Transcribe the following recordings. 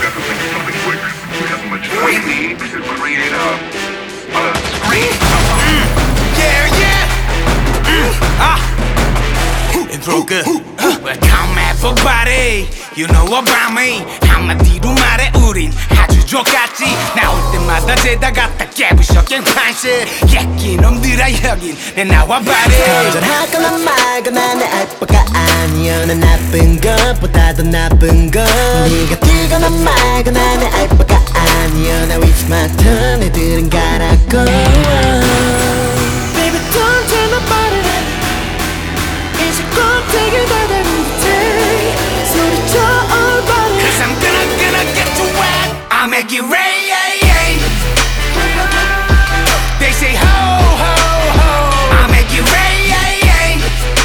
got to think of something quick. We haven't much time. We need to create a screen. Yeah, yeah. Intro good. Welcome everybody. You know about me. 한마디로 말해 우린 아주 족같지. 나올 때마다 죄다 갖다 깨부셔 깽판실. 예끼 놈들아 여긴 내 나와봐리. 건전하거나 말거나 내 알바가 아니여. 난 나쁜 것보다 더 나쁜 것. 네가 뛰거나 말거나 내 알바가 아니여. Now it's my turn. 애들은 가라고. Baby don't tell nobody. 이제 꼭 되길 바라는 듯해. 소리쳐 all body. Cause I'm gonna get you wet. I'll make it rain. They say ho ho ho. I'll make it rain.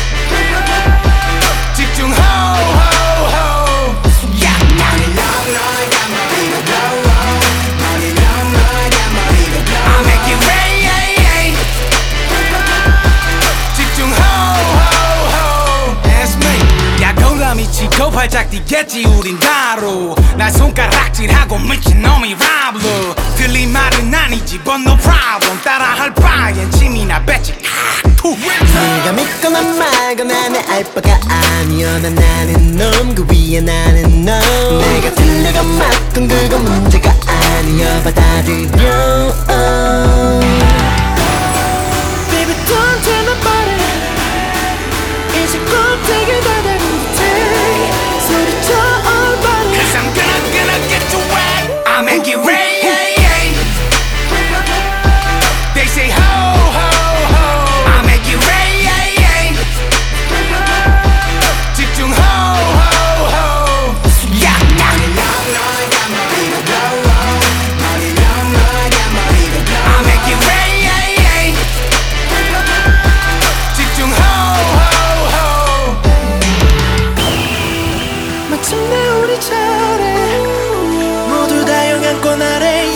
집중 ho ho ho. Yeah. 머리 long 너가 머리가 blow. 머리 long 너가 머리가 blow. I'll make it rain. 집중 ho ho ho. That's me. 야 고라미 치고 발작 뛰겠지 우린 바로. 날 손가락질하고 미친 놈이 랍로. 틀린 말은 아니지 but no problem. 따라할 바엔 침이나 뱉지. 네가 믿거나 말거나 내 알바가 아니여. 난 나는 놈 그 위에 나는 너. 내가 틀리건 맞건 그건 문제가 아니여. 받아들여. Baby don't tell nobody. 이제 꼭 되길 바라는 듯해. 소리쳐 all body. Cause I'm gonna get you wet. I'll make it rain. They say ho ho ho. I'll make it rain. 집중 ho ho ho. Yeah. 머리 long 너가 머리가 blow. 머리 long 너가 머리가 blow. I'll make it rain. 집중 ho ho ho. 마침내 우리 차례. 모두 다 영향권 아래